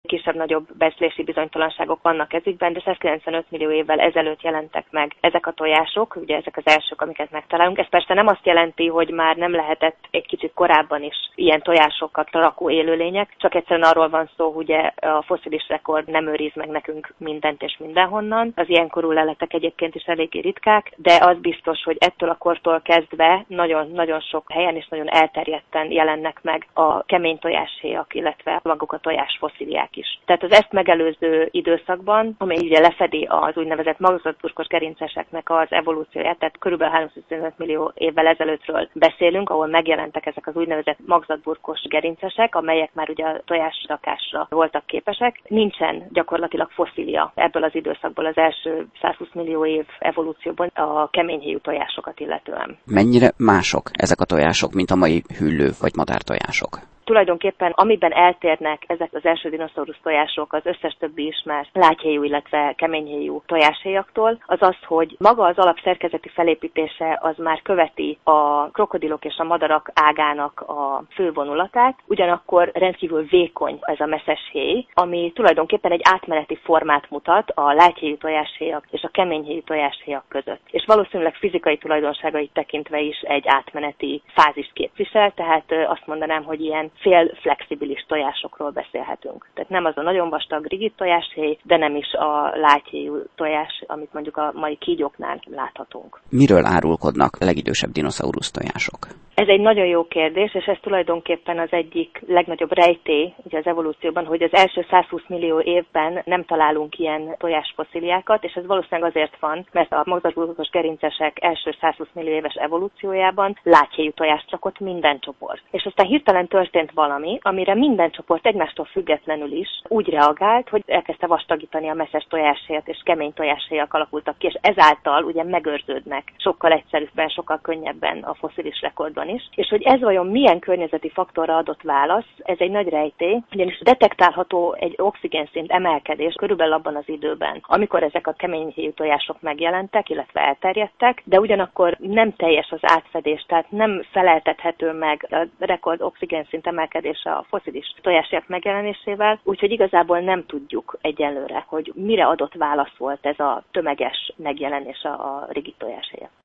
kisebb-nagyobb becszélési bizonytalanságok vannak ezükben, de 195 millió évvel ezelőtt jelentek meg ezek a tojások, ugye ezek az elsők, amiket megtalálunk. Ez persze nem azt jelenti, hogy már nem lehetett egy kicsit korábban is ilyen tojásokat rakó élőlények, csak egyszerűen arról van szó, hogy a fosszilis rekord nem őriz meg nekünk mindent és mindenhonnan. Az ilyenkorú leletek egyébként is eléggé ritkák, de az biztos, hogy ettől a kortól kezdve nagyon sok helyen és nagyon elterjedten jelennek meg a kemény tojáshéjak, illetve maguk a tojás fosszíliák is. Tehát az ezt megelőző időszakban, amely ugye lefedi az úgynevezett magzatburkos gerinceseknek az evolúcióját, tehát kb. 315 millió évvel ezelőttről beszélünk, ahol megjelentek ezek az úgynevezett magzatburkos gerincesek, amelyek már ugye a tojásrakásra voltak képesek. Nincsen gyakorlatilag fosszília ebből az időszakból az első 120 millió év evolúcióban a keményhéjú tojásokat illetően. Mennyire mások ezek a tojások, mint a mai hüllő vagy madártojások? Tulajdonképpen amiben eltérnek ezek az első dinoszaurusz tojások az összes többi ismert lágyhéjú, illetve keményhéjú tojáshéjaktól, az az, hogy maga az alapszerkezeti felépítése az már követi a krokodilok és a madarak ágának a fővonulatát, ugyanakkor rendkívül vékony ez a meszes héj, ami tulajdonképpen egy átmeneti formát mutat a lágyhéjú tojáshéjak és a keményhéjú tojáshéjak között. És valószínűleg fizikai tulajdonságait tekintve is egy átmeneti fázist képvisel, tehát azt mondanám, hogy ilyen félflexibilis tojásokról beszélhetünk. Tehát nem az a nagyon vastag rigid tojáshéj, de nem is a lágyhéjú tojás, amit mondjuk a mai kígyóknál láthatunk. Miről árulkodnak a legidősebb dinoszaurusz tojások? Ez egy nagyon jó kérdés, és ez tulajdonképpen az egyik legnagyobb rejtély ugye az evolúcióban, hogy az első 120 millió évben nem találunk ilyen tojásfosszíliákat, és ez valószínűleg azért van, mert a magzatburkos gerincesek első 120 millió éves evolúciójában lágyhéjú tojást rakott minden csoport. És aztán hirtelen történt valami, amire minden csoport egymástól függetlenül is úgy reagált, hogy elkezdte vastagítani a meszes tojáshéjat, és kemény tojáshéjak alakultak ki, és ezáltal ugye megőrződnek sokkal egyszerűbben, sokkal könnyebben a fosszilis rekordban is. És hogy ez vajon milyen környezeti faktorra adott válasz, ez egy nagy rejtély, ugyanis detektálható egy oxigénszint emelkedés körülbelül abban az időben, amikor ezek a keményhéjú tojások megjelentek, illetve elterjedtek, de ugyanakkor nem teljes az átfedés, tehát nem feleltethető meg a rekord oxigénszint emelkedése a fosszilis tojáshéjak megjelenésével, úgyhogy igazából nem tudjuk egyelőre, hogy mire adott válasz volt ez a tömeges megjelenése a rigid tojáshéjak.